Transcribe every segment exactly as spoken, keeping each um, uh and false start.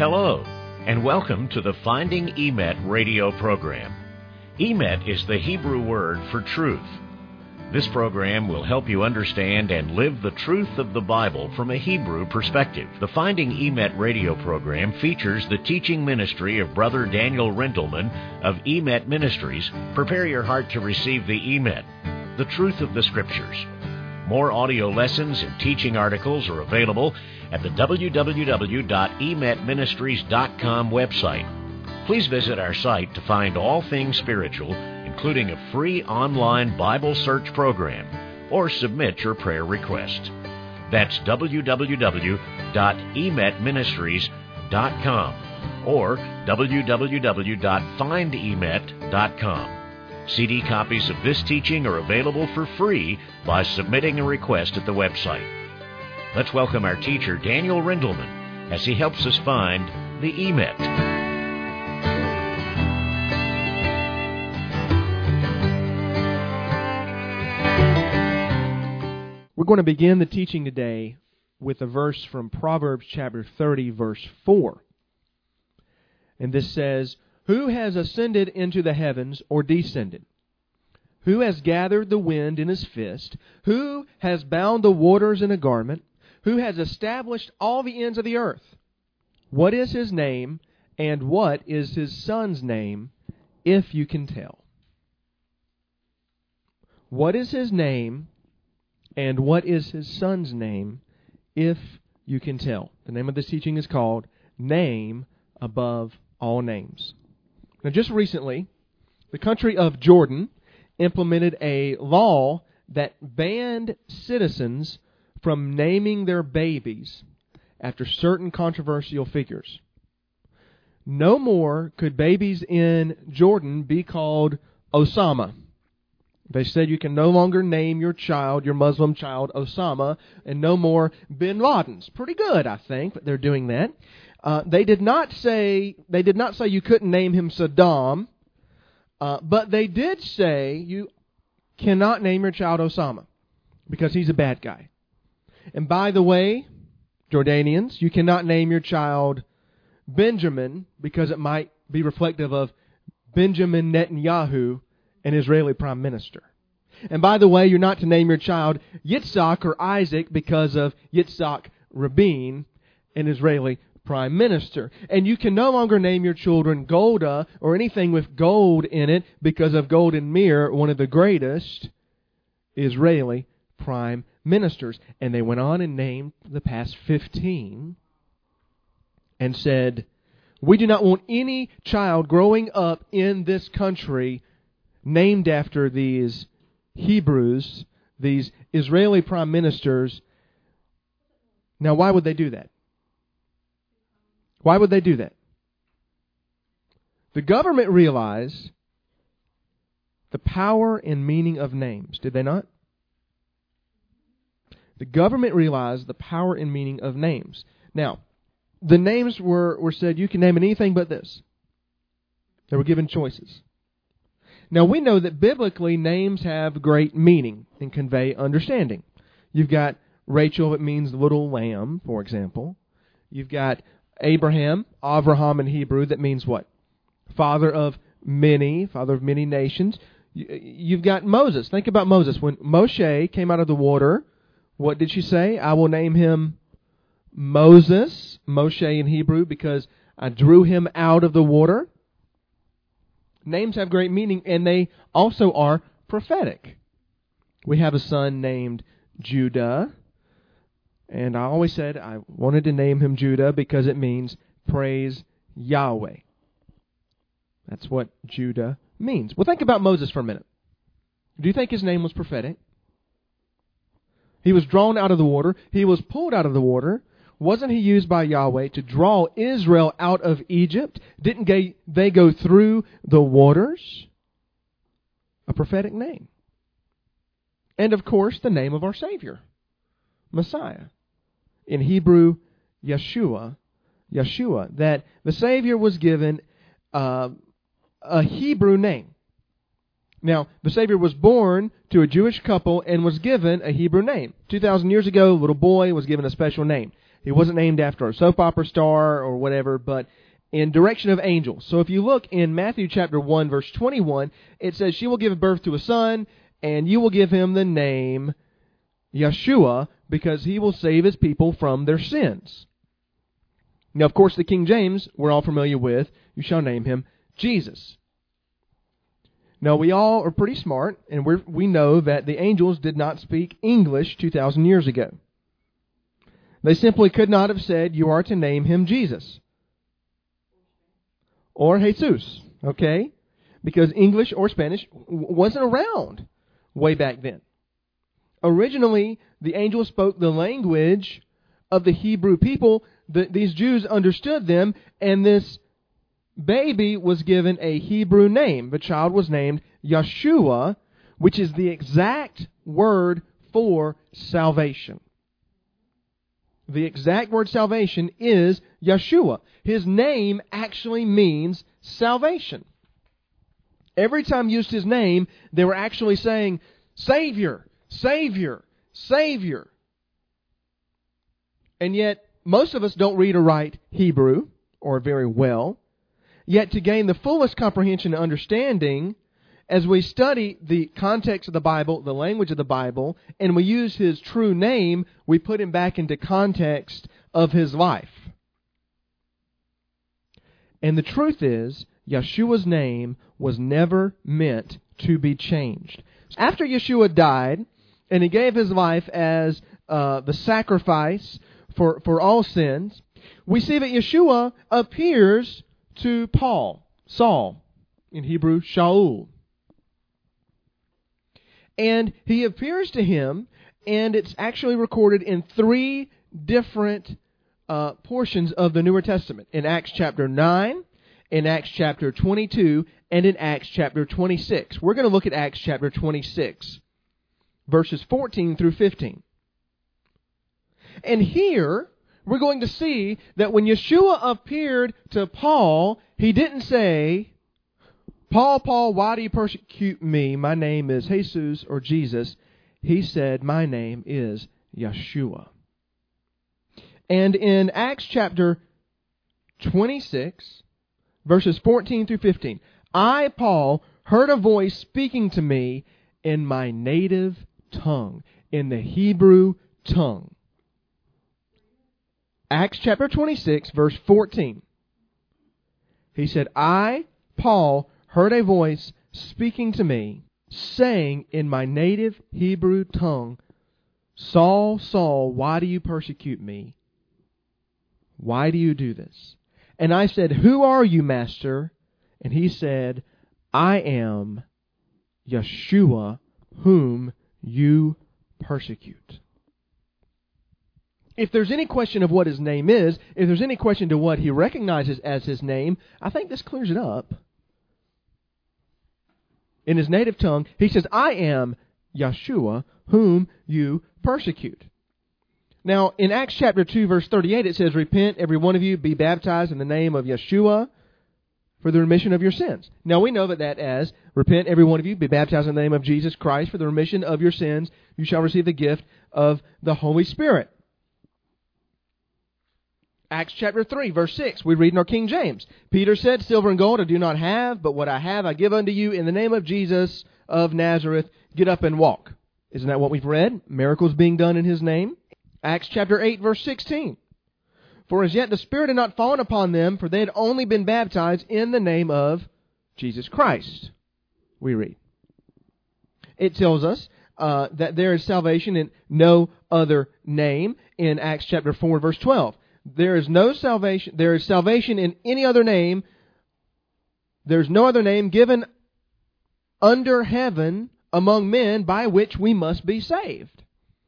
Hello, and welcome to the Finding Emet radio program. Emet is the Hebrew word for truth. This program will help you understand and live the truth of the Bible from a Hebrew perspective. The Finding Emet radio program features the teaching ministry of Brother Daniel Rindelman of Emet Ministries. Prepare your heart to receive the Emet, the truth of the Scriptures. More audio lessons and teaching articles are available at the w w w dot emet ministries dot com website. Please visit our site to find all things spiritual, including a free online Bible search program, or submit your prayer request. That's w w w dot emet ministries dot com or w w w dot find emet dot com. C D copies of this teaching are available for free by submitting a request at the website. Let's welcome our teacher, Daniel Rindelman, as he helps us find the Emet. We're going to begin the teaching today with a verse from Proverbs chapter thirty, verse four. And this says, "Who has ascended into the heavens or descended? Who has gathered the wind in his fist? Who has bound the waters in a garment? Who has established all the ends of the earth? What is his name, and what is his son's name, if you can tell?" What is his name, and what is his son's name, if you can tell? The name of this teaching is called Name Above All Names. Now, just recently, the country of Jordan implemented a law that banned citizens from naming their babies after certain controversial figures. No more could babies in Jordan be called Osama. They said you can no longer name your child, your Muslim child, Osama, and no more Bin Ladens. Pretty good, I think, but they're doing that. Uh, they did not say they did not say you couldn't name him Saddam, uh, but they did say you cannot name your child Osama because he's a bad guy. And by the way, Jordanians, you cannot name your child Benjamin because it might be reflective of Benjamin Netanyahu, an Israeli prime minister. And by the way, you're not to name your child Yitzhak or Isaac because of Yitzhak Rabin, an Israeli prime minister. And you can no longer name your children Golda or anything with gold in it because of Golden Meir, one of the greatest Israeli prime ministers. And they went on and named the past fifteen and said, we do not want any child growing up in this country named after these Hebrews, these Israeli prime ministers. Now, why would they do that? Why would they do that? The government realized the power and meaning of names, did they not? The government realized the power and meaning of names. Now, the names were, were said, you can name anything but this. They were given choices. Now, we know that biblically names have great meaning and convey understanding. You've got Rachel, it means little lamb, for example. You've got Abraham, Avraham in Hebrew, that means what? Father of many, father of many nations. You've got Moses. Think about Moses. When Moshe came out of the water, what did she say? I will name him Moses, Moshe in Hebrew, because I drew him out of the water. Names have great meaning, and they also are prophetic. We have a son named Judah, and I always said I wanted to name him Judah because it means praise Yahweh. That's what Judah means. Well, think about Moses for a minute. Do you think his name was prophetic? He was drawn out of the water. He was pulled out of the water. Wasn't he used by Yahweh to draw Israel out of Egypt? Didn't they go through the waters? A prophetic name. And of course, the name of our Savior, Messiah. In Hebrew, Yeshua, Yeshua, that the Savior was given uh, a Hebrew name. Now, the Savior was born to a Jewish couple and was given a Hebrew name. two thousand years ago, a little boy was given a special name. He wasn't named after a soap opera star or whatever, but in direction of angels. So if you look in Matthew chapter one, verse twenty-one, it says, "She will give birth to a son, and you will give him the name Yeshua, because he will save his people from their sins." Now, of course, the King James we're all familiar with. "You shall name him Jesus." Now, we all are pretty smart, and we we know that the angels did not speak English two thousand years ago. They simply could not have said, "You are to name him Jesus." Or Jesus, okay? Because English or Spanish wasn't around way back then. Originally, the angels spoke the language of the Hebrew people. The, these Jews understood them, and this baby was given a Hebrew name. The child was named Yeshua, which is the exact word for salvation. The exact word salvation is Yeshua. His name actually means salvation. Every time used his name, they were actually saying, Savior, Savior, Savior. And yet, most of us don't read or write Hebrew, or very well. Yet to gain the fullest comprehension and understanding, as we study the context of the Bible, the language of the Bible, and we use his true name, we put him back into context of his life. And the truth is, Yeshua's name was never meant to be changed. After Yeshua died, and he gave his life as uh, the sacrifice for, for all sins, we see that Yeshua appears to Paul, Saul, in Hebrew, Shaul. And he appears to him, and it's actually recorded in three different uh, portions of the Newer Testament. In Acts chapter nine, in Acts chapter twenty-two, and in Acts chapter twenty-six. We're going to look at Acts chapter twenty-six, verses fourteen through fifteen. And here, we're going to see that when Yeshua appeared to Paul, he didn't say, Paul, Paul, why do you persecute me? My name is Jesus or Jesus. He said, my name is Yeshua. And in Acts chapter twenty-six, verses fourteen through fifteen, I, Paul, heard a voice speaking to me in my native tongue, in the Hebrew tongue. Acts chapter twenty-six, verse fourteen. He said, I, Paul, heard a voice speaking to me, saying in my native Hebrew tongue, Saul, Saul, why do you persecute me? Why do you do this? And I said, who are you, Master? And he said, I am Yeshua, whom you persecute. If there's any question of what his name is, if there's any question to what he recognizes as his name, I think this clears it up. In his native tongue, he says, I am Yeshua, whom you persecute. Now, in Acts chapter two, verse thirty-eight, it says, repent, every one of you, be baptized in the name of Yeshua for the remission of your sins. Now, we know that that as, repent, every one of you, be baptized in the name of Jesus Christ for the remission of your sins. You shall receive the gift of the Holy Spirit. Acts chapter three, verse six, we read in our King James. Peter said, silver and gold I do not have, but what I have I give unto you in the name of Jesus of Nazareth. Get up and walk. Isn't that what we've read? Miracles being done in his name. Acts chapter eight, verse sixteen. For as yet the Spirit had not fallen upon them, for they had only been baptized in the name of Jesus Christ, we read. It tells us uh, that there is salvation in no other name in Acts chapter four, verse twelve. There is no salvation, there is salvation in any other name. There's no other name given under heaven among men by which we must be saved.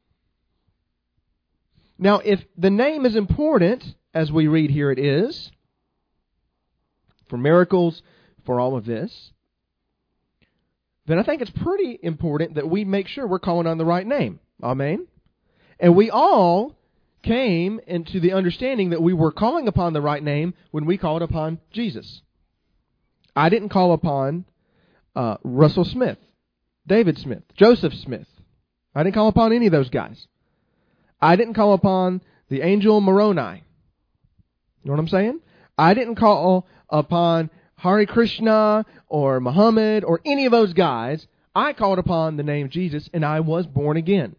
Now, if the name is important, as we read here it is, for miracles, for all of this, then I think it's pretty important that we make sure we're calling on the right name. Amen? And we all came into the understanding that we were calling upon the right name when we called upon Jesus. I didn't call upon uh, Russell Smith, David Smith, Joseph Smith. I didn't call upon any of those guys. I didn't call upon the angel Moroni. You know what I'm saying? I didn't call upon Hare Krishna or Muhammad or any of those guys. I called upon the name Jesus, and I was born again.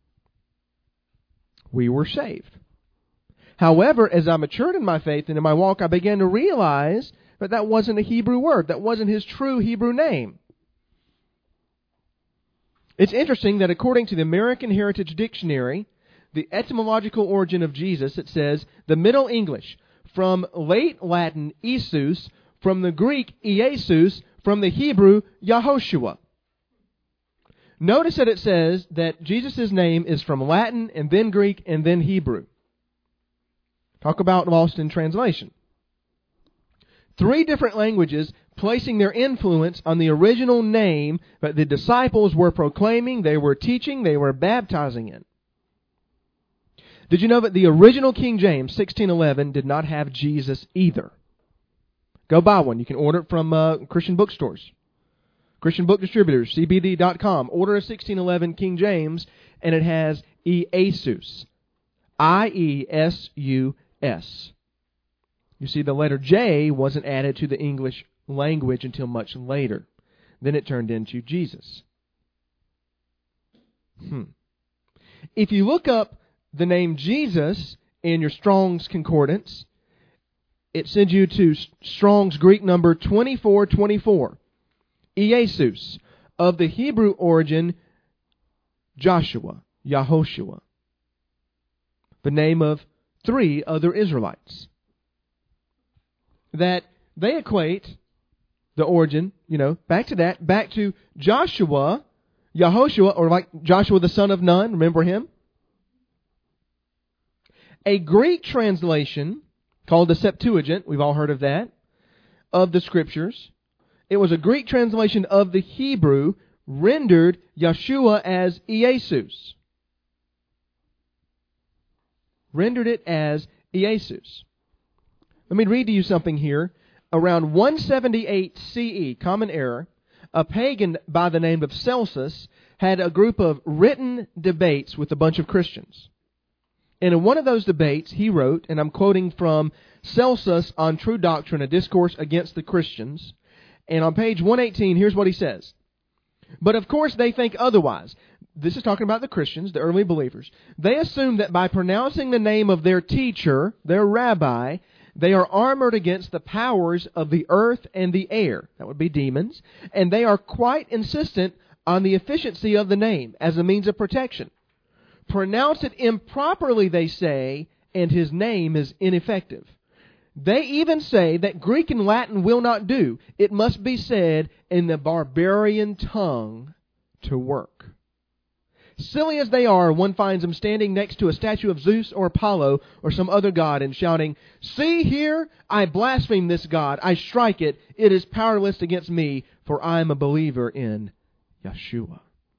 We were saved. However, as I matured in my faith and in my walk, I began to realize that that wasn't a Hebrew word. That wasn't his true Hebrew name. It's interesting that according to the American Heritage Dictionary, the etymological origin of Jesus, it says, the Middle English, from late Latin, Isus, from the Greek, Iesus, from the Hebrew, Yahoshua. Notice that it says that Jesus' name is from Latin and then Greek and then Hebrew. Talk about lost in translation. Three different languages placing their influence on the original name that the disciples were proclaiming, they were teaching, they were baptizing in. Did you know that the original King James, sixteen eleven, did not have Jesus either? Go buy one. You can order it from uh, Christian bookstores. Christian Book Distributors, C B D dot com. Order a sixteen eleven King James, and it has Iesus. I E S U S. You see, the letter J wasn't added to the English language until much later. Then it turned into Jesus. Hmm. If you look up the name Jesus in your Strong's Concordance, it sends you to Strong's Greek number twenty-four twenty-four. Iesus, of the Hebrew origin, Joshua, Yahoshua. The name of three other Israelites. That they equate the origin, you know, back to that, back to Joshua, Yahoshua, or like Joshua the son of Nun, remember him? A Greek translation called the Septuagint, we've all heard of that, of the Scriptures. It was a Greek translation of the Hebrew, rendered Yeshua as Iesus. Rendered it as Iesus. Let me read to you something here. Around one seventy-eight C E, Common Era, a pagan by the name of Celsus had a group of written debates with a bunch of Christians. And in one of those debates, he wrote, and I'm quoting from Celsus on True Doctrine, a discourse against the Christians. And on page one eighteen, here's what he says. But of course they think otherwise. This is talking about the Christians, the early believers. They assume that by pronouncing the name of their teacher, their rabbi, they are armored against the powers of the earth and the air. That would be demons. And they are quite insistent on the efficiency of the name as a means of protection. Pronounce it improperly, they say, and his name is ineffective. They even say that Greek and Latin will not do. It must be said in the barbarian tongue to work. Silly as they are, one finds them standing next to a statue of Zeus or Apollo or some other god and shouting, "See here, I blaspheme this god. I strike it. It is powerless against me, for I am a believer in Yeshua."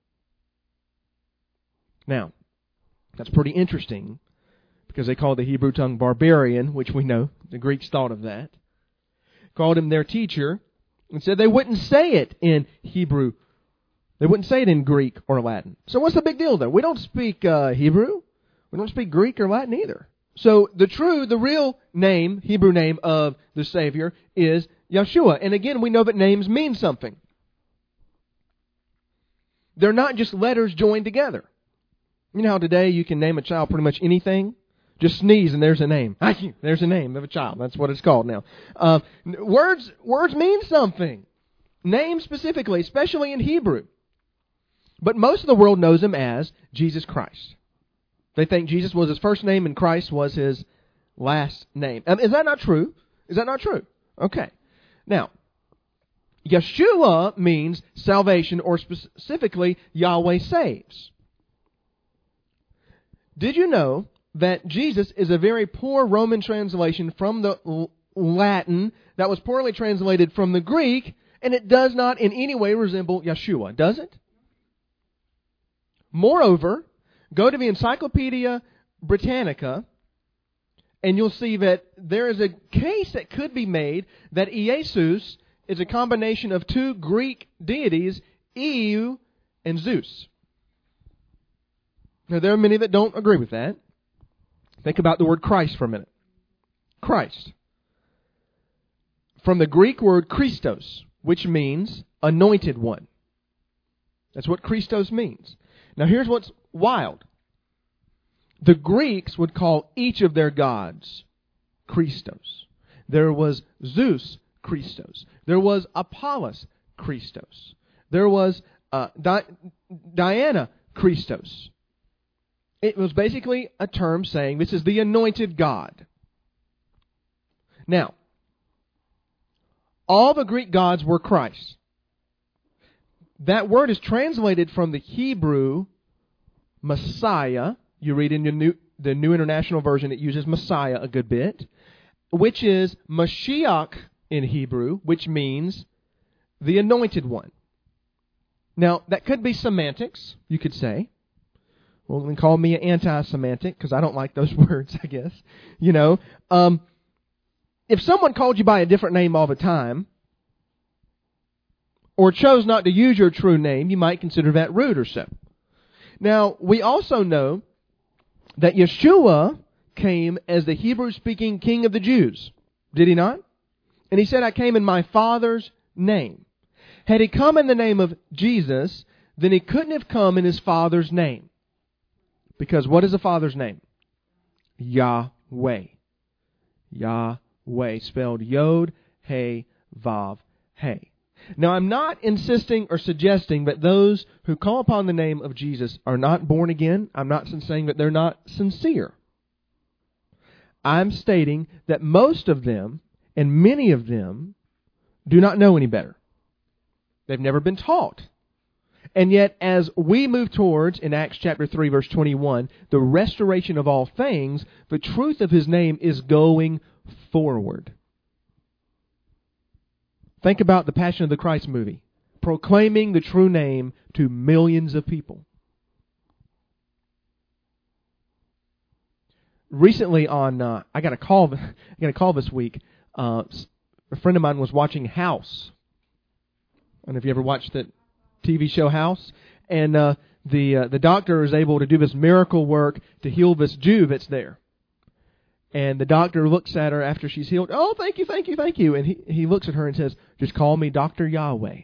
Now, that's pretty interesting, because they called the Hebrew tongue barbarian, which we know the Greeks thought of that. Called him their teacher, and said they wouldn't say it in Hebrew. They wouldn't say it in Greek or Latin. So what's the big deal there? We don't speak uh, Hebrew. We don't speak Greek or Latin either. So the true, the real name, Hebrew name of the Savior is Yeshua. And again, we know that names mean something. They're not just letters joined together. You know how today you can name a child pretty much anything? Just sneeze and there's a name. There's a name of a child. That's what it's called now. Uh, words, words mean something. Names specifically, especially in Hebrew. But most of the world knows him as Jesus Christ. They think Jesus was his first name and Christ was his last name. Um, is that not true? Is that not true? Okay. Now, Yeshua means salvation, or specifically, Yahweh saves. Did you know that Jesus is a very poor Roman translation from the Latin that was poorly translated from the Greek, and it does not in any way resemble Yeshua, does it? Moreover, go to the Encyclopedia Britannica, and you'll see that there is a case that could be made that Iesus is a combination of two Greek deities, Eu and Zeus. Now, there are many that don't agree with that. Think about the word Christ for a minute. Christ. From the Greek word Christos, which means anointed one. That's what Christos means. Now, here's what's wild. The Greeks would call each of their gods Christos. There was Zeus Christos. There was Apollos Christos. There was uh, Di- Diana Christos. It was basically a term saying this is the anointed God. Now, all the Greek gods were Christ. That word is translated from the Hebrew Messiah. You read in the New, the New International Version, it uses Messiah a good bit, which is Mashiach in Hebrew, which means the anointed one. Now, that could be semantics, you could say. Well, then call me an anti-semantic, because I don't like those words, I guess. You know, um, if someone called you by a different name all the time, or chose not to use your true name, you might consider that rude or so. Now, we also know that Yeshua came as the Hebrew-speaking King of the Jews. Did he not? And he said, I came in my Father's name. Had he come in the name of Jesus, then he couldn't have come in his Father's name. Because what is the Father's name? Yahweh. Yahweh, spelled Yod, He, Vav, He. Now, I'm not insisting or suggesting that those who call upon the name of Jesus are not born again. I'm not saying that they're not sincere. I'm stating that most of them, and many of them, do not know any better. They've never been taught. And yet, as we move towards, in Acts chapter three, verse twenty-one, the restoration of all things, the truth of His name is going forward. Think about the Passion of the Christ movie, proclaiming the true name to millions of people. Recently, on uh, I got a call. I got a call this week. Uh, a friend of mine was watching House. I don't know if you ever watched the T V show House, and uh, the uh, the doctor is able to do this miracle work to heal this Jew that's there. And the doctor looks at her after she's healed. Oh, thank you, thank you, thank you. And he, he looks at her and says, just call me Doctor Yahweh.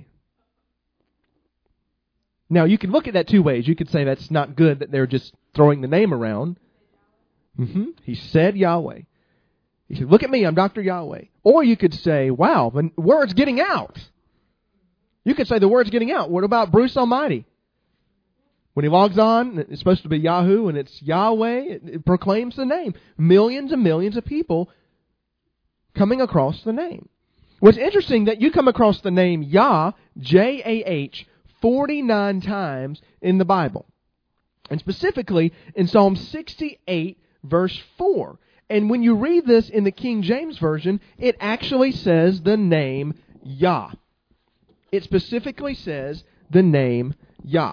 Now, you can look at that two ways. You could say that's not good, that they're just throwing the name around. Mm-hmm. He said Yahweh. He said, look at me, I'm Doctor Yahweh. Or you could say, wow, the word's getting out. You could say the word's getting out. What about Bruce Almighty? When he logs on, it's supposed to be Yahoo, and it's Yahweh. It, it proclaims the name. Millions and millions of people coming across the name. What's interesting that you come across the name Yah, J A H, forty-nine times in the Bible. And specifically in Psalm sixty-eight, verse four. And when you read this in the King James Version, it actually says the name Yah. It specifically says the name Yah.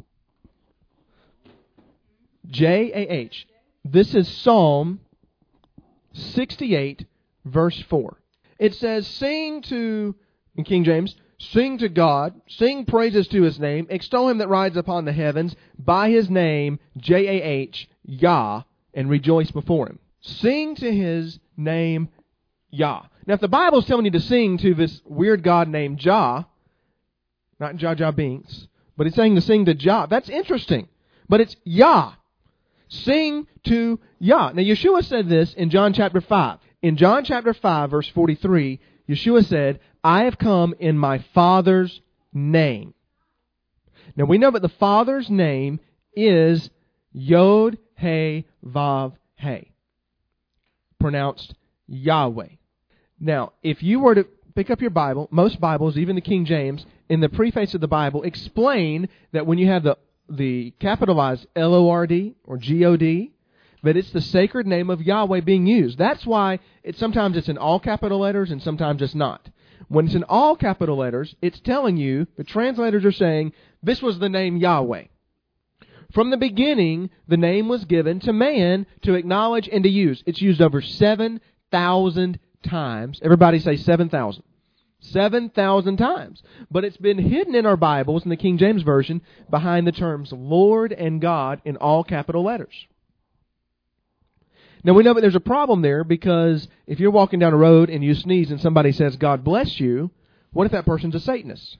J A H. This is Psalm sixty-eight, verse four. It says, sing to, in King James, sing to God, sing praises to His name, extol Him that rides upon the heavens, by His name, J A H, Yah, and rejoice before Him. Sing to His name, Yah. Now, if the Bible is telling you to sing to this weird God named Jah, not Jar Jar Binks, but it's saying to sing to Jah, that's interesting. But it's Yah. Sing to Yah. Now, Yeshua said this in John chapter five. In John chapter five, verse forty-three, Yeshua said, I have come in my Father's name. Now, we know that the Father's name is Yod He Vav He, pronounced Yahweh. Now, if you were to pick up your Bible, most Bibles, even the King James, in the preface of the Bible, explain that when you have the the capitalized L O R D or G O D, that it's the sacred name of Yahweh being used. That's why it sometimes it's in all capital letters and sometimes it's not. When it's in all capital letters, it's telling you, the translators are saying, this was the name Yahweh. From the beginning, the name was given to man to acknowledge and to use. It's used over seven thousand times. Everybody say seven thousand. seven thousand times. But it's been hidden in our Bibles, in the King James Version, behind the terms Lord and God in all capital letters. Now, we know that there's a problem there, because if you're walking down a road and you sneeze and somebody says, God bless you, what if that person's a Satanist?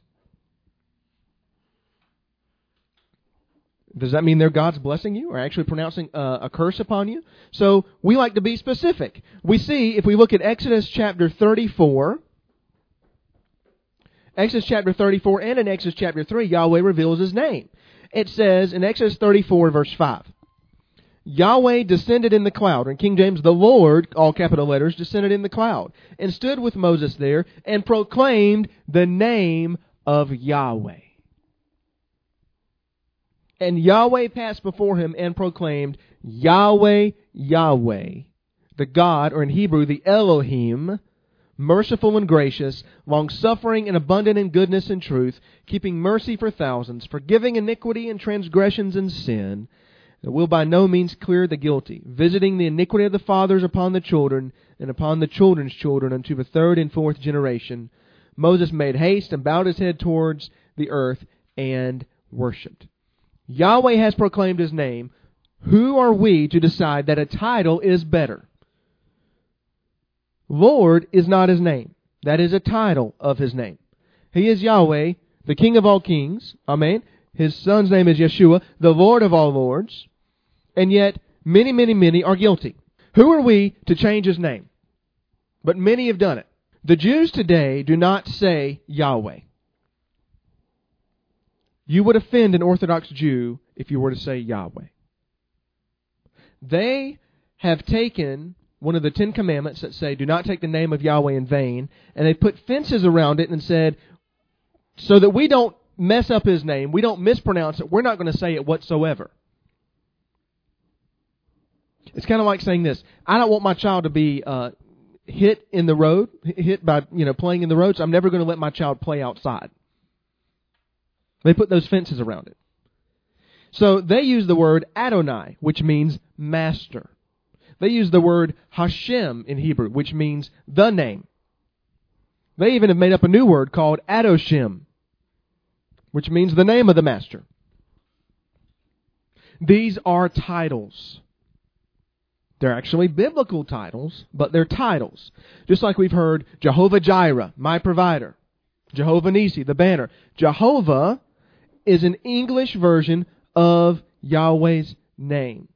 Does that mean they're God's blessing you or actually pronouncing uh, a curse upon you? So we like to be specific. We see, if we look at Exodus chapter thirty-four, Exodus chapter thirty-four and in Exodus chapter three, Yahweh reveals His name. It says in Exodus thirty-four, verse five, Yahweh descended in the cloud. In King James, the Lord, all capital letters, descended in the cloud and stood with Moses there and proclaimed the name of Yahweh. And Yahweh passed before him and proclaimed, Yahweh, Yahweh, the God, or in Hebrew, the Elohim, merciful and gracious, long-suffering and abundant in goodness and truth, keeping mercy for thousands, forgiving iniquity and transgressions and sin, that will by no means clear the guilty, visiting the iniquity of the fathers upon the children, and upon the children's children unto the third and fourth generation. Moses made haste and bowed his head towards the earth and worshipped. Yahweh has proclaimed His name. Who are we to decide that a title is better? Lord is not His name. That is a title of His name. He is Yahweh, the King of all kings. Amen. His Son's name is Yeshua, the Lord of all lords. And yet, many, many, many are guilty. Who are we to change His name? But many have done it. The Jews today do not say Yahweh. You would offend an Orthodox Jew if you were to say Yahweh. They have taken one of the Ten Commandments that say, do not take the name of Yahweh in vain, and they put fences around it and said, so that we don't mess up His name, we don't mispronounce it, we're not going to say it whatsoever. It's kind of like saying this, I don't want my child to be uh, hit in the road, hit by, you know, playing in the road, so I'm never going to let my child play outside. They put those fences around it. So they use the word Adonai, which means master. They use the word Hashem in Hebrew, which means the name. They even have made up a new word called Adoshem, which means the name of the master. These are titles. They're actually biblical titles, but they're titles. Just like we've heard Jehovah Jireh, my provider. Jehovah Nisi, the banner. Jehovah is an English version of Yahweh's name.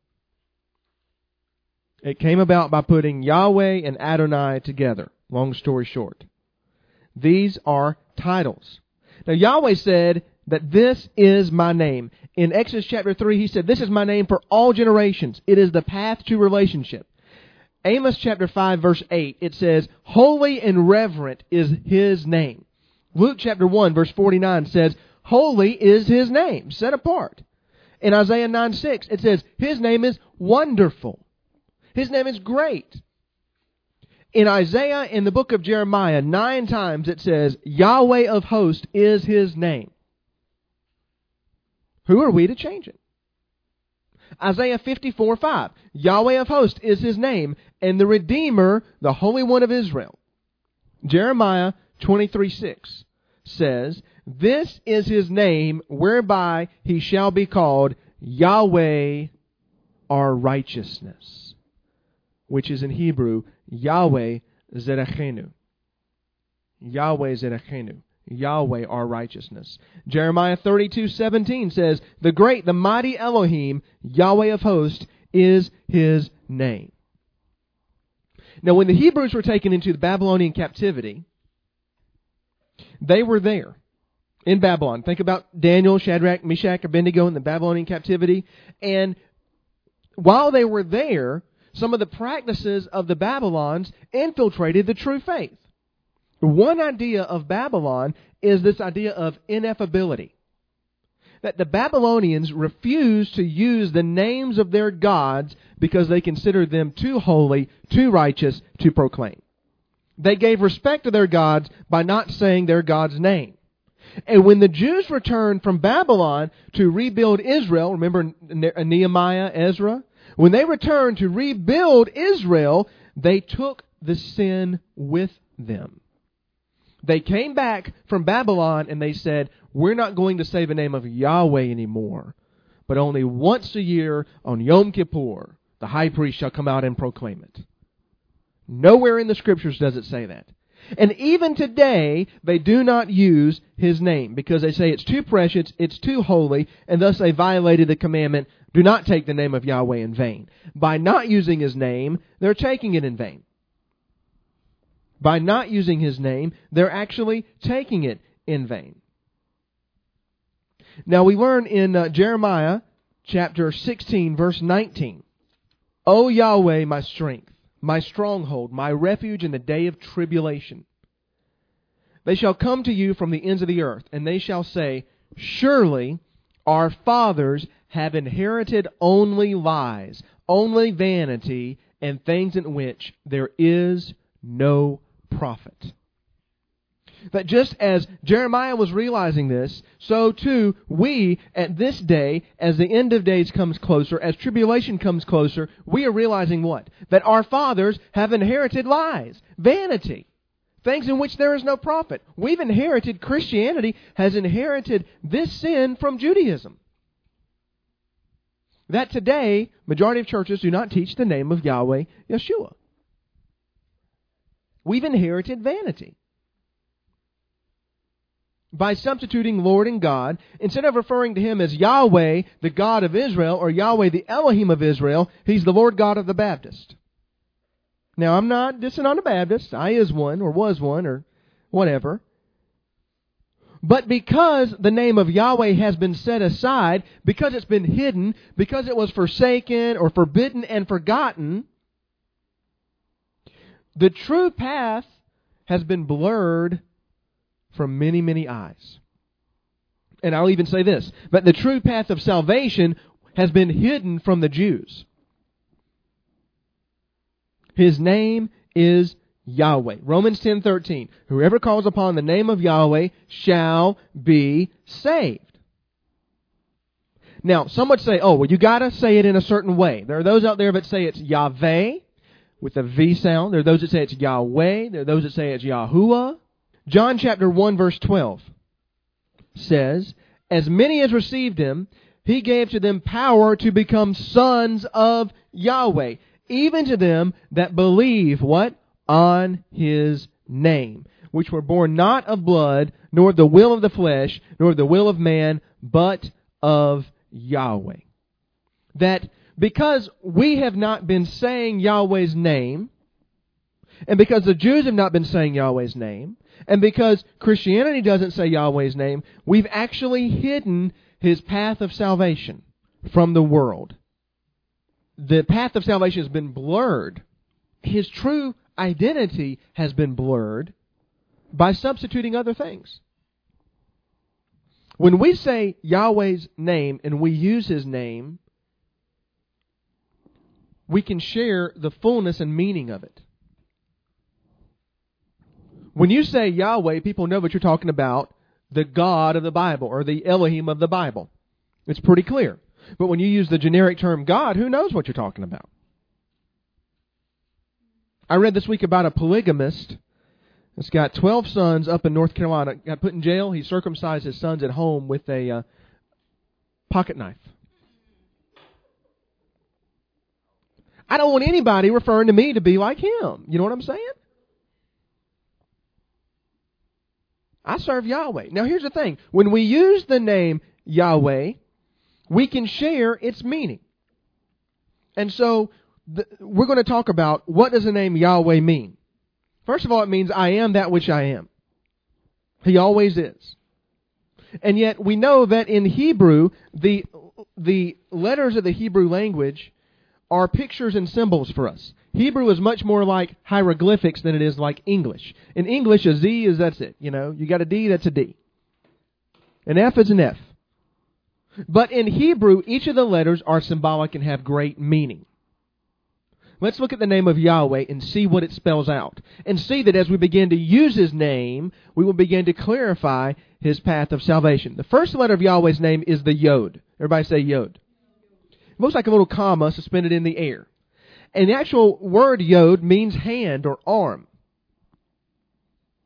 It came about by putting Yahweh and Adonai together. Long story short. These are titles. Now Yahweh said that this is my name. In Exodus chapter three, He said, this is my name for all generations. It is the path to relationship. Amos chapter five, verse eight, it says, holy and reverent is His name. Luke chapter one, verse forty-nine says, holy is His name, set apart. In Isaiah nine six, it says, His name is wonderful. His name is great. In Isaiah, in the book of Jeremiah, nine times it says, Yahweh of hosts is His name. Who are we to change it? Isaiah fifty-four five, Yahweh of hosts is His name, and the Redeemer, the Holy One of Israel. Jeremiah twenty-three six says, this is His name whereby He shall be called Yahweh our righteousness, which is in Hebrew, Yahweh Zerachenu. Yahweh Zerachenu. Yahweh our righteousness. Jeremiah thirty-two seventeen says, the great, the mighty Elohim, Yahweh of hosts, is His name. Now when the Hebrews were taken into the Babylonian captivity, they were there in Babylon. Think about Daniel, Shadrach, Meshach, Abednego in the Babylonian captivity. And while they were there, some of the practices of the Babylons infiltrated the true faith. One idea of Babylon is this idea of ineffability. That the Babylonians refused to use the names of their gods because they considered them too holy, too righteous to proclaim. They gave respect to their gods by not saying their God's name. And when the Jews returned from Babylon to rebuild Israel, remember Nehemiah, Ezra? When they returned to rebuild Israel, they took the sin with them. They came back from Babylon and they said, we're not going to say the name of Yahweh anymore, but only once a year on Yom Kippur, the high priest shall come out and proclaim it. Nowhere in the Scriptures does it say that. And even today, they do not use His name because they say it's too precious, it's too holy, and thus they violated the commandment, do not take the name of Yahweh in vain. By not using His name, they're taking it in vain. By not using His name, they're actually taking it in vain. Now we learn in uh, Jeremiah chapter sixteen, verse nineteen, O Yahweh, my strength, my stronghold, my refuge in the day of tribulation. They shall come to you from the ends of the earth, and they shall say, surely our fathers have inherited only lies, only vanity, and things in which there is no profit. That just as Jeremiah was realizing this, so too we at this day, as the end of days comes closer, as tribulation comes closer, we are realizing what? That our fathers have inherited lies, vanity, things in which there is no profit. We've inherited, Christianity has inherited this sin from Judaism. That today, majority of churches do not teach the name of Yahweh, Yeshua. We've inherited vanity. By substituting Lord and God, instead of referring to Him as Yahweh, the God of Israel, or Yahweh, the Elohim of Israel, He's the Lord God of the Baptist. Now, I'm not dissing on the Baptist. I is one, or was one, or whatever. But because the name of Yahweh has been set aside, because it's been hidden, because it was forsaken or forbidden and forgotten, the true path has been blurred from many, many eyes. And I'll even say this, but the true path of salvation has been hidden from the Jews. His name is Yahweh. Romans ten thirteen. Whoever calls upon the name of Yahweh shall be saved. Now, some would say, oh, well, you got to say it in a certain way. There are those out there that say it's Yahweh with a V sound. There are those that say it's Yahweh. There are those that say it's Yahuwah. John chapter one verse twelve says, as many as received Him, He gave to them power to become sons of Yahweh, even to them that believe, what? On His name, which were born not of blood, nor of the will of the flesh, nor of the will of man, but of Yahweh. That because we have not been saying Yahweh's name, and because the Jews have not been saying Yahweh's name, and because Christianity doesn't say Yahweh's name, we've actually hidden His path of salvation from the world. The path of salvation has been blurred. His true identity has been blurred by substituting other things. When we say Yahweh's name and we use His name, we can share the fullness and meaning of it. When you say Yahweh, people know what you're talking about, the God of the Bible, or the Elohim of the Bible. It's pretty clear. But when you use the generic term God, who knows what you're talking about? I read this week about a polygamist that's got twelve sons up in North Carolina. Got put in jail. He circumcised his sons at home with a uh, pocket knife. I don't want anybody referring to me to be like him. You know what I'm saying? I serve Yahweh. Now here's the thing. When we use the name Yahweh, we can share its meaning. And so the, we're going to talk about what does the name Yahweh mean. First of all, it means I am that which I am. He always is. And yet we know that in Hebrew, the the letters of the Hebrew language are pictures and symbols for us. Hebrew is much more like hieroglyphics than it is like English. In English, a Z is, that's it. You know, you got a D, that's a D. An F is an F. But in Hebrew, each of the letters are symbolic and have great meaning. Let's look at the name of Yahweh and see what it spells out. And see that as we begin to use His name, we will begin to clarify His path of salvation. The first letter of Yahweh's name is the Yod. Everybody say Yod. It looks like a little comma suspended in the air. And the actual word Yod means hand or arm.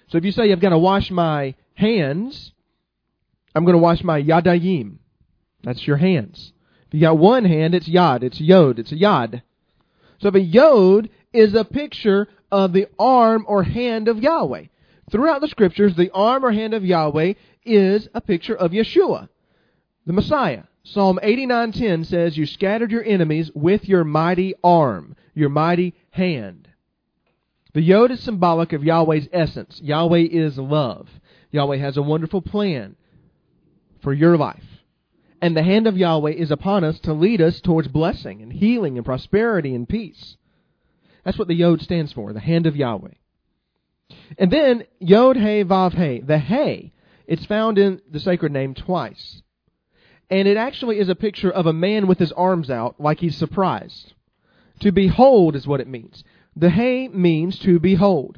So if you say, I've got to wash my hands, I'm going to wash my yadayim. That's your hands. If you got one hand, it's yad. It's yod. It's a yad. So if a yod is a picture of the arm or hand of Yahweh. Throughout the Scriptures, the arm or hand of Yahweh is a picture of Yeshua, the Messiah. Psalm eighty-nine ten says, you scattered your enemies with your mighty arm, your mighty hand. The yod is symbolic of Yahweh's essence. Yahweh is love. Yahweh has a wonderful plan for your life. And the hand of Yahweh is upon us to lead us towards blessing and healing and prosperity and peace. That's what the yod stands for, the hand of Yahweh. And then, yod, he, vav, he. The he, it's found in the sacred name twice. And it actually is a picture of a man with his arms out, like he's surprised. To behold is what it means. The he means to behold.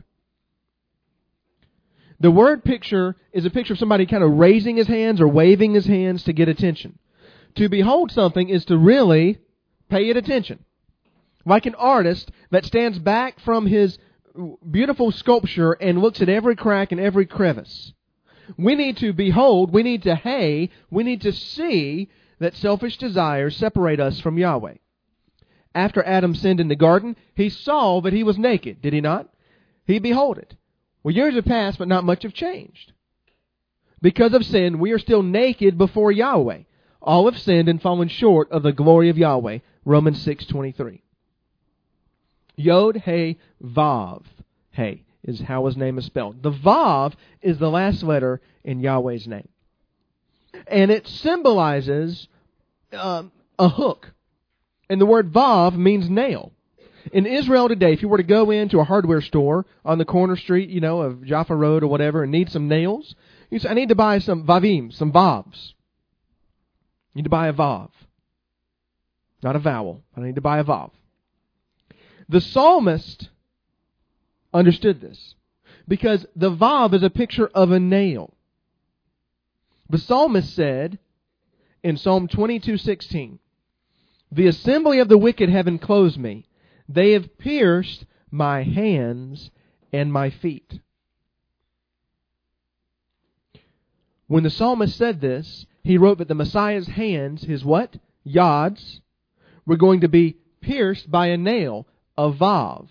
The word picture is a picture of somebody kind of raising his hands or waving his hands to get attention. To behold something is to really pay it attention. Like an artist that stands back from his beautiful sculpture and looks at every crack and every crevice. We need to behold, we need to hey, we need to see that selfish desires separate us from Yahweh. After Adam sinned in the garden, he saw that he was naked, did he not? He beholded. Well, years have passed, but not much have changed. Because of sin, we are still naked before Yahweh. All have sinned and fallen short of the glory of Yahweh. Romans six twenty-three. Yod, He, Vav. He is how his name is spelled. The Vav is the last letter in Yahweh's name. And it symbolizes um, a hook. And the word Vav means nail. In Israel today, if you were to go into a hardware store on the corner street, you know, of Jaffa Road or whatever, and need some nails, you say, I need to buy some Vavim, some Vavs. You need to buy a Vav. Not a vowel. I need to buy a Vav. The psalmist understood this because the Vav is a picture of a nail. The psalmist said in Psalm twenty-two sixteen, the assembly of the wicked have enclosed me. They have pierced my hands and my feet. When the psalmist said this, he wrote that the Messiah's hands, his what? Yads, were going to be pierced by a nail, a Vav.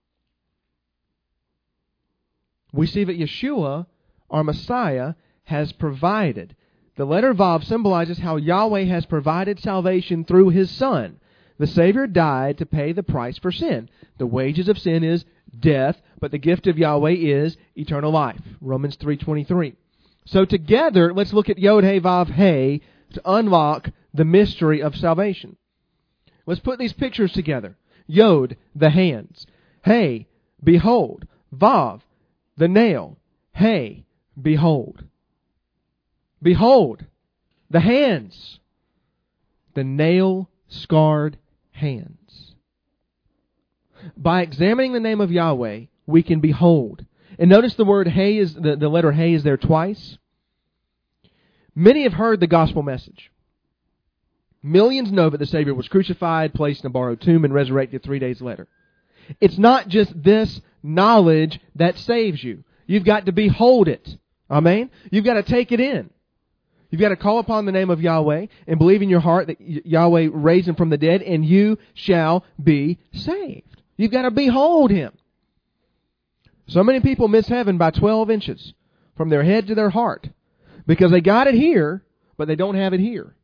We see that Yeshua, our Messiah, has provided. The letter Vav symbolizes how Yahweh has provided salvation through His Son. The Savior died to pay the price for sin. The wages of sin is death, but the gift of Yahweh is eternal life. Romans three twenty-three. So together, let's look at Yod, He, Vav, He to unlock the mystery of salvation. Let's put these pictures together. Yod, the hands. He, behold. Vav, the nail. He, behold. Behold, the hands. The nail-scarred hands. By examining the name of Yahweh, we can behold. And notice the word He is, the, the letter He is there twice. Many have heard the gospel message. Millions know that the Savior was crucified, placed in a borrowed tomb, and resurrected three days later. It's not just this knowledge that saves you. You've got to behold it. Amen? You've got to take it in. You've got to call upon the name of Yahweh and believe in your heart that Yahweh raised Him from the dead, and you shall be saved. You've got to behold Him. So many people miss heaven by twelve inches from their head to their heart because they got it here, but they don't have it here.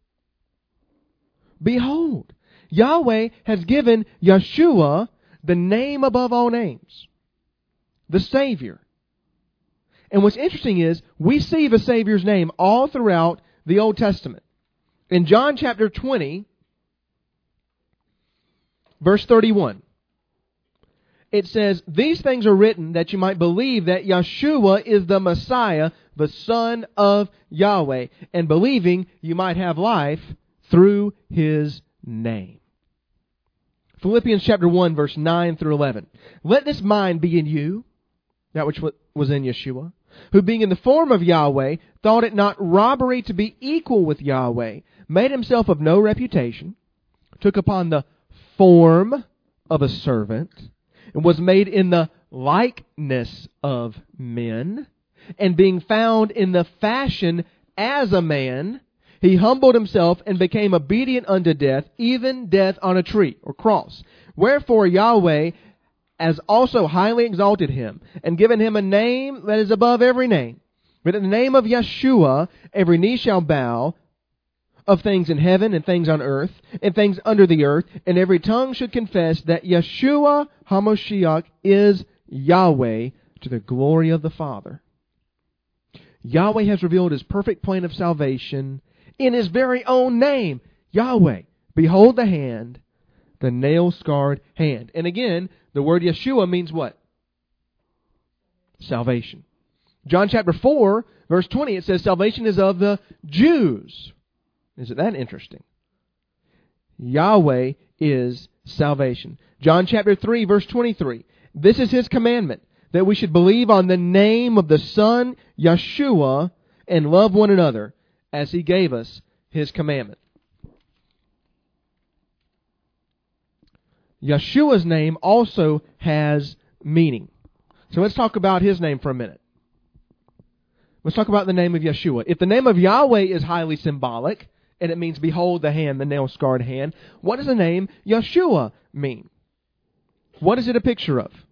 Behold, Yahweh has given Yeshua the name above all names, the Savior. And what's interesting is we see the Savior's name all throughout the Old Testament. In John chapter twenty, verse thirty-one, it says, these things are written that you might believe that Yeshua is the Messiah, the Son of Yahweh, and believing you might have life through His name. Philippians chapter one, verse nine through eleven. Let this mind be in you, that which was in Yeshua, who being in the form of Yahweh, thought it not robbery to be equal with Yahweh, made Himself of no reputation, took upon the form of a servant, and was made in the likeness of men, and being found in the fashion as a man, He humbled Himself and became obedient unto death, even death on a tree or cross. Wherefore Yahweh has also highly exalted Him, and given Him a name that is above every name. But in the name of Yeshua, every knee shall bow, of things in heaven and things on earth and things under the earth, and every tongue should confess that Yeshua HaMashiach is Yahweh, to the glory of the Father. Yahweh has revealed His perfect plan of salvation in His very own name, Yahweh. Behold the hand, the nail-scarred hand. And again, the word Yeshua means what? Salvation. John chapter four, verse twenty, it says salvation is of the Jews. Isn't that interesting? Yahweh is salvation. John chapter three, verse twenty-three. This is His commandment, that we should believe on the name of the Son, Yeshua, and love one another, as He gave us His commandment. Yeshua's name also has meaning. So let's talk about His name for a minute. Let's talk about the name of Yeshua. If the name of Yahweh is highly symbolic, and it means, behold the hand, the nail-scarred hand, what does the name Yeshua mean? What is it a picture of?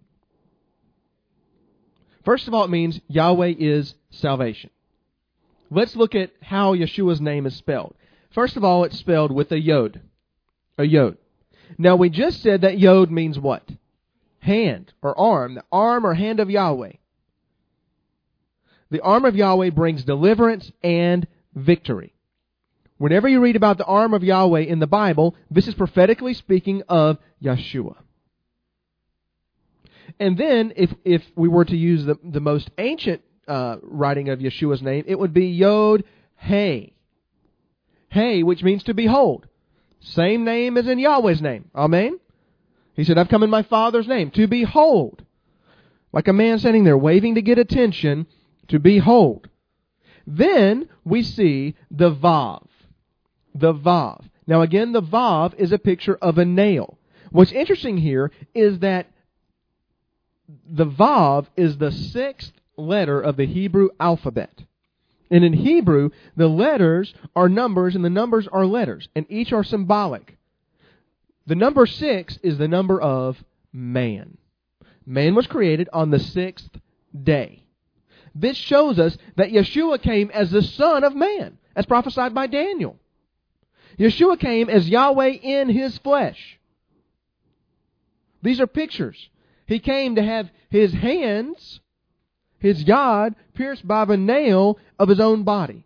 First of all, it means Yahweh is salvation. Let's look at how Yeshua's name is spelled. First of all, it's spelled with a yod. A yod. Now, we just said that yod means what? Hand or arm. The arm or hand of Yahweh. The arm of Yahweh brings deliverance and victory. Whenever you read about the arm of Yahweh in the Bible, this is prophetically speaking of Yeshua. And then, if if we were to use the, the most ancient uh, writing of Yeshua's name, it would be Yod Hey. Hey, which means to behold. Same name as in Yahweh's name. Amen? He said, I've come in my Father's name, to behold. Like a man standing there waving to get attention, to behold. Then we see the Vav. The Vav. Now again, the Vav is a picture of a nail. What's interesting here is that the Vav is the sixth letter of the Hebrew alphabet. And in Hebrew, the letters are numbers and the numbers are letters, and each are symbolic. The number six is the number of man. Man was created on the sixth day. This shows us that Yeshua came as the Son of Man, as prophesied by Daniel. Yeshua came as Yahweh in His flesh. These are pictures. He came to have His hands, His yod, pierced by the nail of His own body.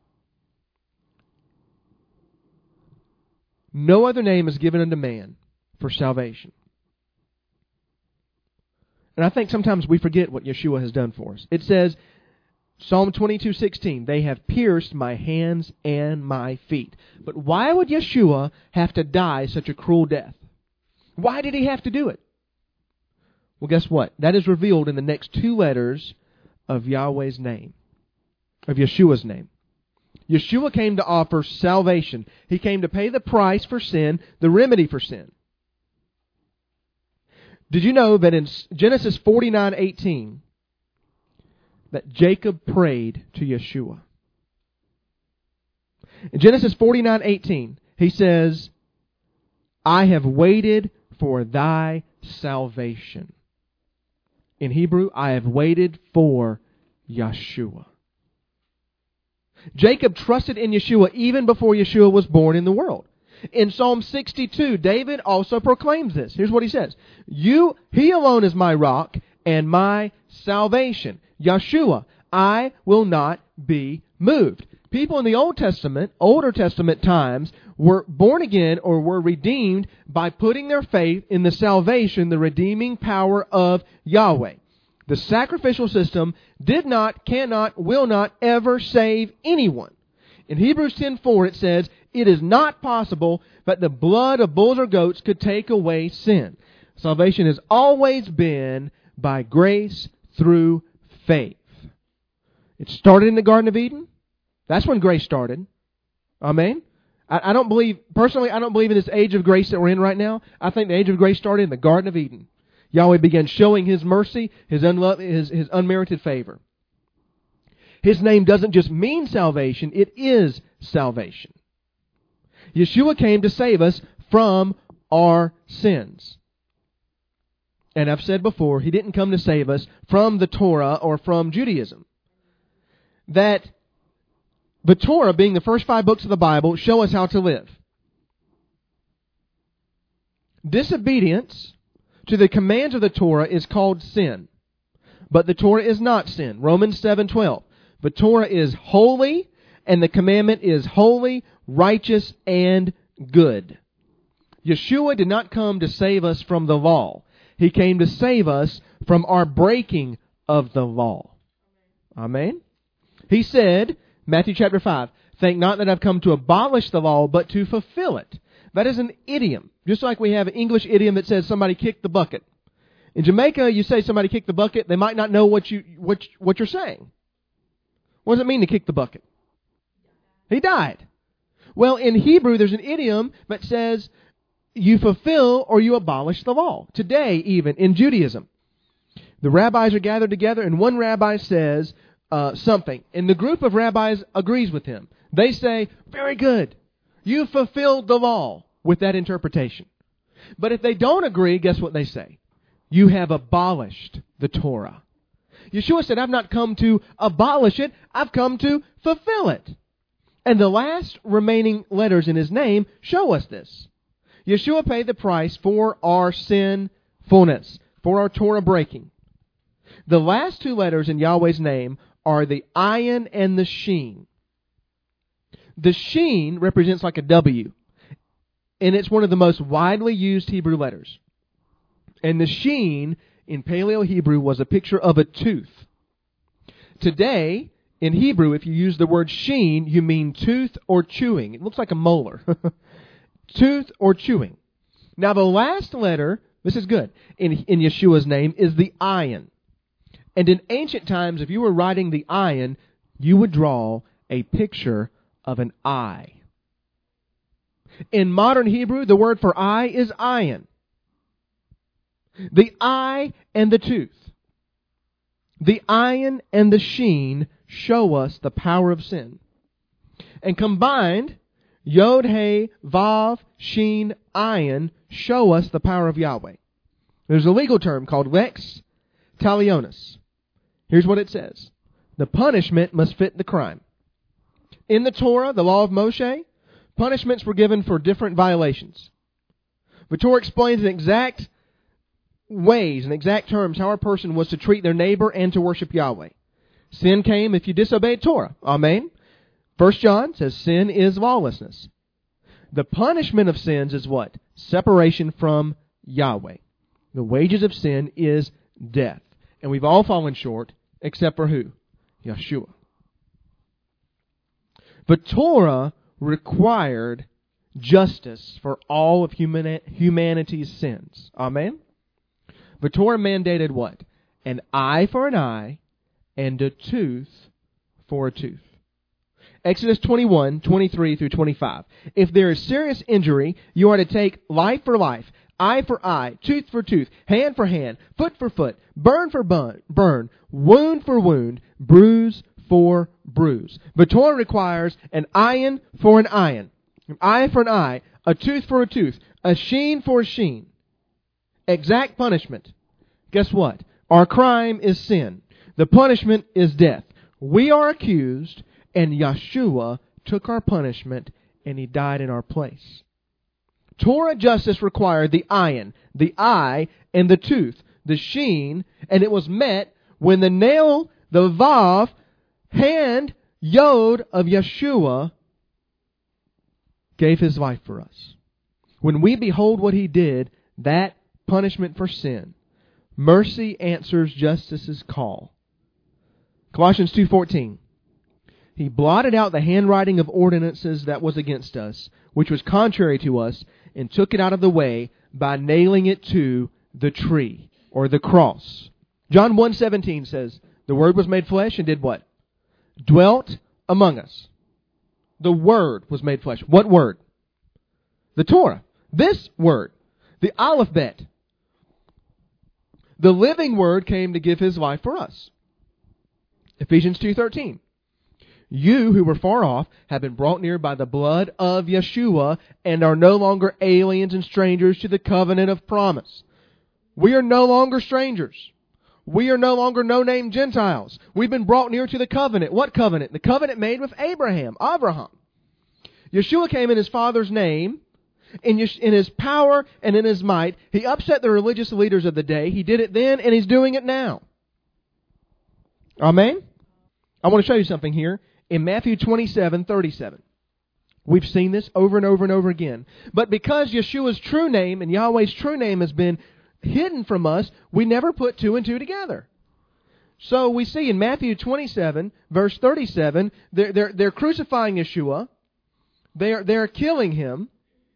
No other name is given unto man for salvation. And I think sometimes we forget what Yeshua has done for us. It says, Psalm twenty-two sixteen, they have pierced my hands and my feet. But why would Yeshua have to die such a cruel death? Why did He have to do it? Well, guess what? That is revealed in the next two letters of Yahweh's name, of Yeshua's name. Yeshua came to offer salvation. He came to pay the price for sin, the remedy for sin. Did you know that in Genesis forty-nine eighteen, that Jacob prayed to Yeshua? In Genesis forty-nine eighteen, he says, I have waited for thy salvation. In Hebrew, I have waited for Yeshua. Jacob trusted in Yeshua even before Yeshua was born in the world. In Psalm sixty-two, David also proclaims this. Here's what he says. You, He alone is my rock and my salvation. Yeshua, I will not be moved. People in the Old Testament, Older Testament times, were born again or were redeemed by putting their faith in the salvation, the redeeming power of Yahweh. The sacrificial system did not, cannot, will not ever save anyone. In Hebrews ten four it says, it is not possible that the blood of bulls or goats could take away sin. Salvation has always been by grace through faith. It started in the Garden of Eden. That's when grace started. Amen? I, I don't believe, personally, I don't believe in this age of grace that we're in right now. I think the age of grace started in the Garden of Eden. Yahweh began showing His mercy, His, unlo- his, his unmerited favor. His name doesn't just mean salvation, it is salvation. Yeshua came to save us from our sins. And I've said before, He didn't come to save us from the Torah or from Judaism. That the Torah, being the first five books of the Bible, show us how to live. Disobedience to the commands of the Torah is called sin. But the Torah is not sin. Romans seven twelve. The Torah is holy, and the commandment is holy, righteous, and good. Yeshua did not come to save us from the law. He came to save us from our breaking of the law. Amen? He said, Matthew chapter five, "Think not that I've come to abolish the law, but to fulfill it." That is an idiom. Just like we have an English idiom that says somebody kicked the bucket. In Jamaica, you say somebody kicked the bucket, they might not know what, you, what, what you're saying. What does it mean to kick the bucket? He died. Well, in Hebrew, there's an idiom that says you fulfill or you abolish the law. Today, even, in Judaism, the rabbis are gathered together and one rabbi says uh, something, and the group of rabbis agrees with him. They say, very good. You fulfilled the law with that interpretation. But if they don't agree, guess what they say? You have abolished the Torah. Yeshua said, I've not come to abolish it, I've come to fulfill it. And the last remaining letters in His name show us this. Yeshua paid the price for our sinfulness, for our Torah breaking. The last two letters in Yahweh's name are the ayin and the shin. The shin represents like a W, and it's one of the most widely used Hebrew letters. And the shin in Paleo Hebrew was a picture of a tooth. Today, in Hebrew, if you use the word shin, you mean tooth or chewing. It looks like a molar. Tooth or chewing. Now, the last letter, this is good, in, in Yeshua's name is the ayin. And in ancient times, if you were writing the ayin, you would draw a picture of an eye. In modern Hebrew, the word for eye is ayin. The eye and the tooth. The ayin and the shin show us the power of sin. And combined, Yod, He, Vav, Shin, Ayin show us the power of Yahweh. There's a legal term called lex talionis. Here's what it says. The punishment must fit the crime. In the Torah, the law of Moshe, punishments were given for different violations. The Torah explains in exact ways, in exact terms, how a person was to treat their neighbor and to worship Yahweh. Sin came if you disobeyed Torah. Amen. First John says sin is lawlessness. The punishment of sins is what? Separation from Yahweh. The wages of sin is death. And we've all fallen short, except for who? Yeshua. The Torah required justice for all of humani- humanity's sins. Amen? The Torah mandated what? An eye for an eye and a tooth for a tooth. Exodus twenty-one, twenty-three through twenty-five. If there is serious injury, you are to take life for life, eye for eye, tooth for tooth, hand for hand, foot for foot, burn for burn, burn, wound for wound, bruise for bruise. The Torah requires an ayin for an ayin, an eye for an eye, a tooth for a tooth, a shin for a shin. Exact punishment. Guess what? Our crime is sin. The punishment is death. We are accused, and Yeshua took our punishment, and He died in our place. Torah justice required the ayin, the eye, and the tooth, the shin, and it was met when the nail, the vav, hand, yod of Yeshua gave His life for us. When we behold what He did, that punishment for sin, mercy answers justice's call. Colossians two fourteen. He blotted out the handwriting of ordinances that was against us, which was contrary to us, and took it out of the way by nailing it to the tree, or the cross. John one seventeen says, the Word was made flesh and did what? Dwelt among us. The Word was made flesh. What Word? The Torah. This Word. The Aleph Bet. The living Word came to give His life for us. Ephesians two thirteen. You who were far off have been brought near by the blood of Yeshua and are no longer aliens and strangers to the covenant of promise. We are no longer strangers. We are no longer no-name Gentiles. We've been brought near to the covenant. What covenant? The covenant made with Abraham, Abraham. Yeshua came in His Father's name, in His power and in His might. He upset the religious leaders of the day. He did it then, and He's doing it now. Amen? I want to show you something here in Matthew twenty-seven thirty-seven. We've seen this over and over and over again. But because Yeshua's true name and Yahweh's true name has been hidden from us, we never put two and two together. So we see in Matthew twenty-seven, verse thirty-seven, they're, they're, they're crucifying Yeshua. They're, they're killing Him.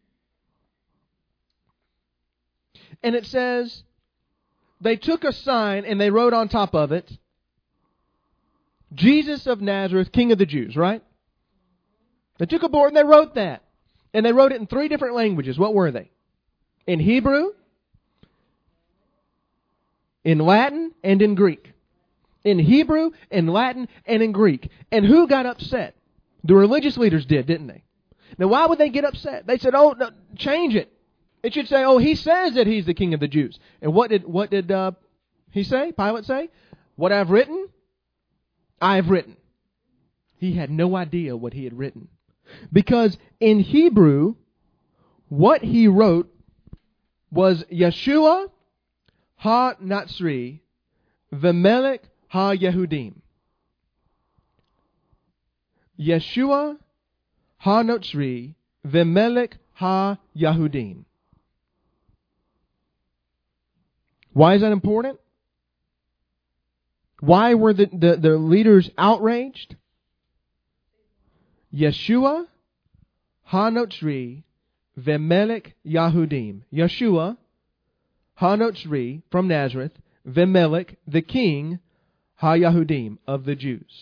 And it says, they took a sign and they wrote on top of it, Jesus of Nazareth, King of the Jews, right? They took a board and they wrote that. And they wrote it in three different languages. What were they? In Hebrew, in Latin, and in Greek. In Hebrew, in Latin, and in Greek. And who got upset? The religious leaders did, didn't they? Now, why would they get upset? They said, oh, no, change it. It should say, oh, He says that He's the King of the Jews. And what did what did uh, he say? Pilate say? What I've written, I've written. He had no idea what he had written. Because in Hebrew, what he wrote was Yeshua ha-Natsri v'melech ha-Yehudim. Yeshua ha-Natsri v'melech ha-Yehudim. Why is that important? Why were the, the, the leaders outraged? Yeshua ha-Notzri v'melech Yahudim. Yeshua ha-Notzri from Nazareth, v'melech, the king, ha-Yahudim, of the Jews.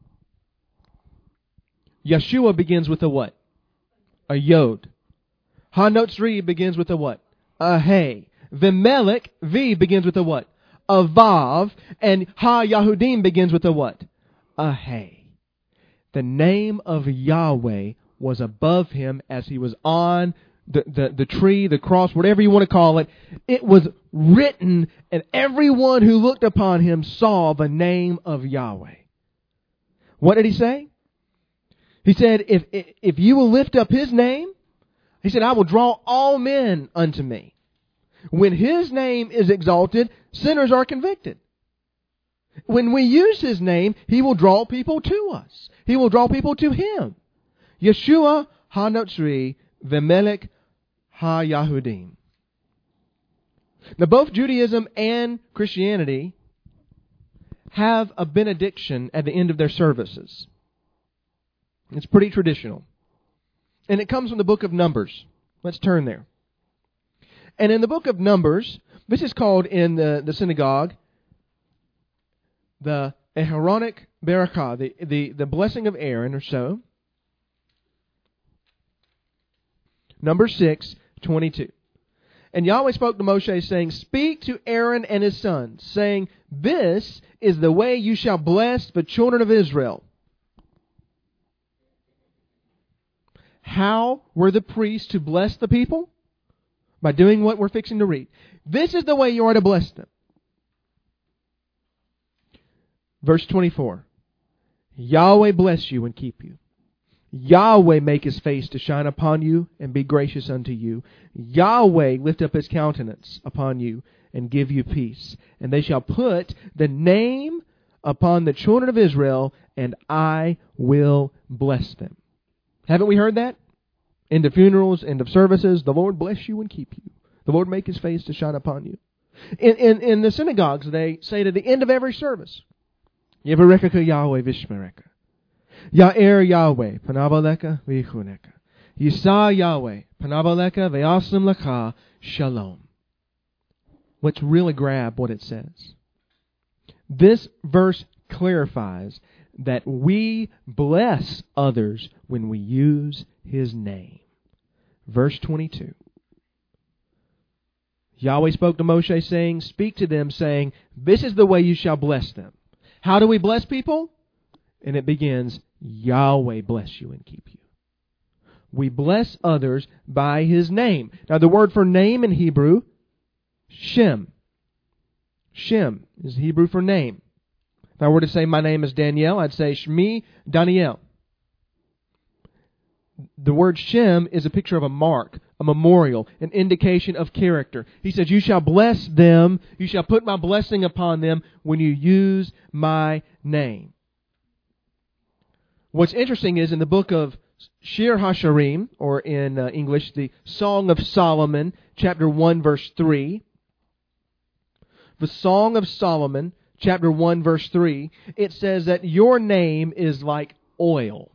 Yeshua begins with a what? A yod. Ha-Notzri begins with a what? A hey. V'melech, V begins with a what? A vav. And ha-Yahudim begins with a what? A hey. The name of Yahweh was above him as he was on the, the, the tree, the cross, whatever you want to call it. It was written, and everyone who looked upon him saw the name of Yahweh. What did he say? He said, if, if you will lift up his name, he said, I will draw all men unto me. When his name is exalted, sinners are convicted. When we use his name, he will draw people to us. He will draw people to him. Yeshua ha-Notzri v'melech ha-Yahudim. Now, both Judaism and Christianity have a benediction at the end of their services. It's pretty traditional. And it comes from the book of Numbers. Let's turn there. And in the book of Numbers, this is called in the, the synagogue the Aharonic Barakah, the, the, the blessing of Aaron or so. Number six, twenty-two. And Yahweh spoke to Moshe, saying, Speak to Aaron and his sons, saying, This is the way you shall bless the children of Israel. How were the priests to bless the people? By doing what we're fixing to read. This is the way you are to bless them. Verse twenty-four. Yahweh bless you and keep you. Yahweh make his face to shine upon you and be gracious unto you. Yahweh lift up his countenance upon you and give you peace. And they shall put the name upon the children of Israel, and I will bless them. Haven't we heard that? End of funerals, end of services, the Lord bless you and keep you. The Lord make his face to shine upon you. In, in, in the synagogues, they say to the end of every service, Yevarekah Yahweh Vishmereka. Ya'er Yahweh, Panabaleka Vichuneka. Yisa Yahweh, Panabaleka Ve'asim Laka Shalom. Let's really grab what it says. This verse clarifies that we bless others when we use his name. Verse twenty-two. Yahweh spoke to Moshe, saying, speak to them, saying, this is the way you shall bless them. How do we bless people? And it begins, Yahweh bless you and keep you. We bless others by His name. Now the word for name in Hebrew, Shem. Shem is Hebrew for name. If I were to say my name is Danielle, I'd say Shmi Daniel. The word Shem is a picture of a mark, a memorial, an indication of character. He says, you shall bless them, you shall put my blessing upon them when you use my name. What's interesting is in the book of Shir HaSharim, or in uh, English, the Song of Solomon, chapter one, verse three. The Song of Solomon, chapter one, verse three, it says that your name is like oil.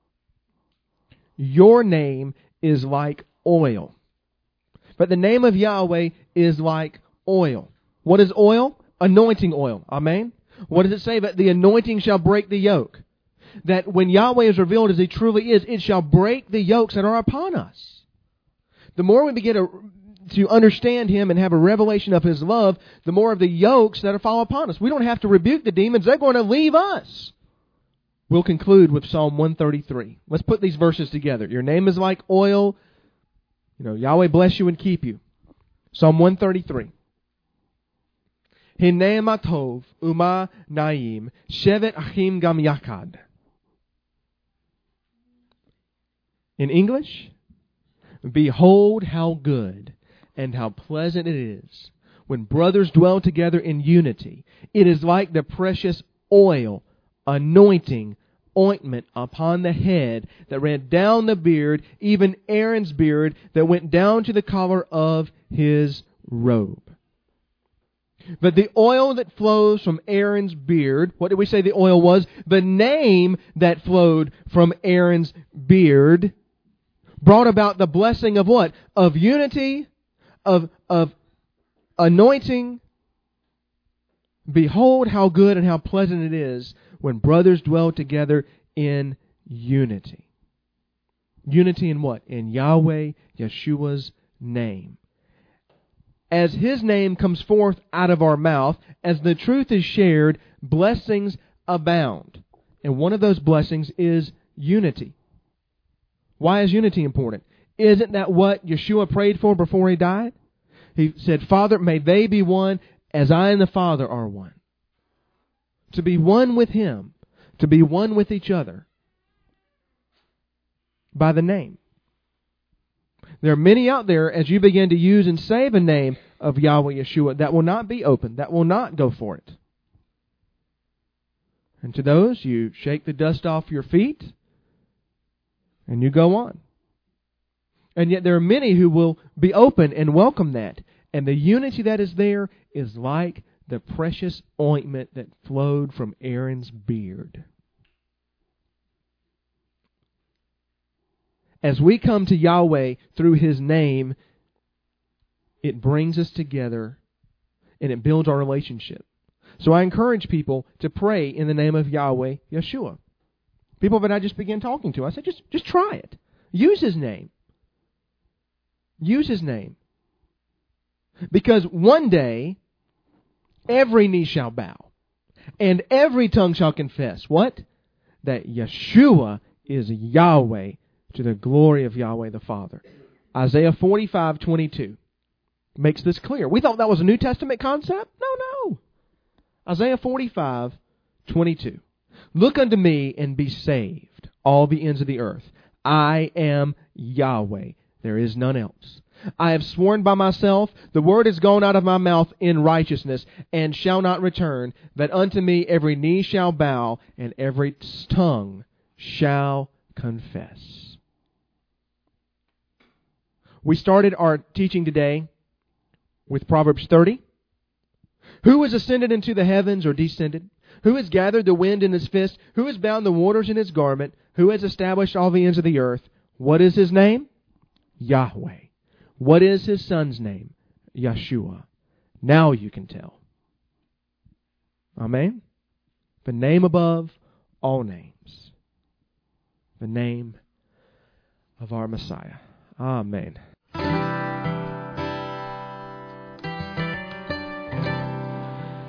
Your name is like oil. But the name of Yahweh is like oil. What is oil? Anointing oil. Amen? What does it say? That the anointing shall break the yoke. That when Yahweh is revealed as He truly is, it shall break the yokes that are upon us. The more we begin to, to understand Him and have a revelation of His love, the more of the yokes that fall upon us. We don't have to rebuke the demons. They're going to leave us. We'll conclude with Psalm one thirty-three. Let's put these verses together. Your name is like oil. You know, Yahweh bless you and keep you. Psalm one thirty-three. Hinei ma tov uma naim shevet achim gam yakad. In English, behold how good and how pleasant it is when brothers dwell together in unity. It is like the precious oil, anointing, ointment upon the head that ran down the beard, even Aaron's beard that went down to the collar of his robe. But the oil that flows from Aaron's beard, what did we say the oil was? The name that flowed from Aaron's beard brought about the blessing of what? Of unity, of, of anointing. Behold how good and how pleasant it is when brothers dwell together in unity. Unity in what? In Yahweh, Yeshua's name. As His name comes forth out of our mouth, as the truth is shared, blessings abound. And one of those blessings is unity. Why is unity important? Isn't that what Yeshua prayed for before He died? He said, Father, may they be one as I and the Father are one. To be one with Him, to be one with each other by the name. There are many out there, as you begin to use and say the name of Yahweh Yeshua, that will not be open, that will not go for it. And to those, you shake the dust off your feet, and you go on. And yet there are many who will be open and welcome that. And the unity that is there is like the precious ointment that flowed from Aaron's beard. As we come to Yahweh through His name, it brings us together and it builds our relationship. So I encourage people to pray in the name of Yahweh Yeshua. People that I just began talking to, I said, just, just try it. Use His name. Use His name. Because one day, every knee shall bow, and every tongue shall confess, what? That Yeshua is Yahweh, to the glory of Yahweh the Father. Isaiah forty-five twenty-two makes this clear. We thought that was a New Testament concept? No, no. Isaiah forty-five twenty-two. Look unto me and be saved, all the ends of the earth. I am Yahweh. There is none else. I have sworn by myself, the word is gone out of my mouth in righteousness, and shall not return, that unto me every knee shall bow, and every tongue shall confess. We started our teaching today with Proverbs thirty. Who has ascended into the heavens or descended? Who has gathered the wind in his fist? Who has bound the waters in his garment? Who has established all the ends of the earth? What is His name? Yahweh. What is His Son's name? Yeshua. Now you can tell. Amen? The name above all names. The name of our Messiah. Amen.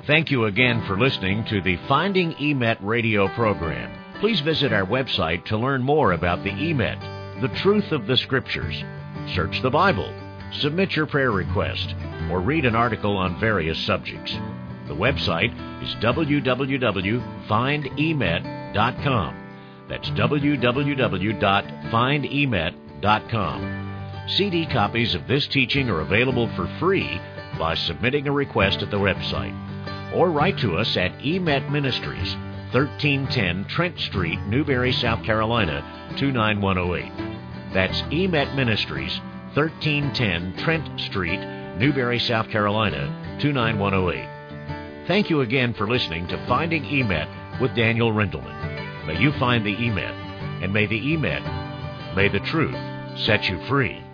Thank you again for listening to the Finding E M E T radio program. Please visit our website to learn more about the E M E T, the truth of the Scriptures. Search the Bible, submit your prayer request, or read an article on various subjects. The website is w w w dot find e m e t dot com. That's w w w dot find e m e t dot com. C D copies of this teaching are available for free by submitting a request at the website. Or write to us at E M E T Ministries, thirteen ten Trent Street, Newberry, South Carolina, two nine one oh eight. That's E M E T Ministries, thirteen ten Trent Street, Newberry, South Carolina, two nine one oh eight. Thank you again for listening to Finding E M E T with Daniel Rindelman. May you find the E M E T, and may the E M E T, may the truth set you free.